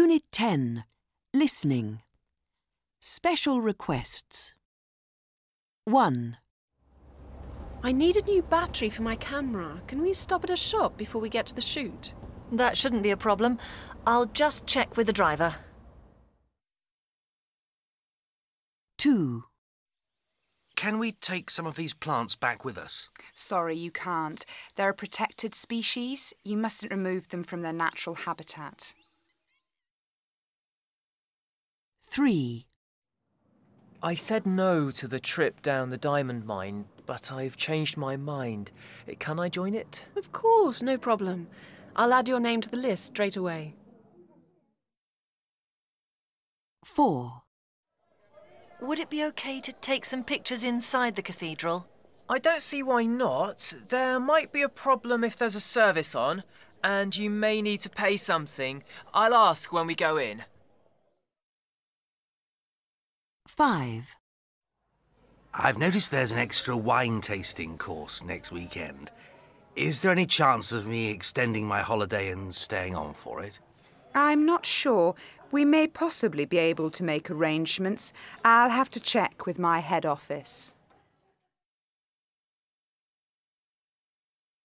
Unit 10. Listening. Special requests. 1. I need a new battery for my camera. Can we stop at a shop before we get to the shoot? That shouldn't be a problem. I'll just check with the driver. 2. Can we take some of these plants back with us? Sorry, you can't. They're a protected species. You mustn't remove them from their natural habitat. 3. I said no to the trip down the diamond mine, but I've changed my mind. Can I join it? Of course, no problem. I'll add your name to the list straight away. 4. Would it be okay to take some pictures inside the cathedral? I don't see why not. There might be a problem if there's a service on, and you may need to pay something. I'll ask when we go in. 5. I've noticed there's an extra wine tasting course next weekend. Is there any chance of me extending my holiday and staying on for it? I'm not sure. We may possibly be able to make arrangements. I'll have to check with my head office.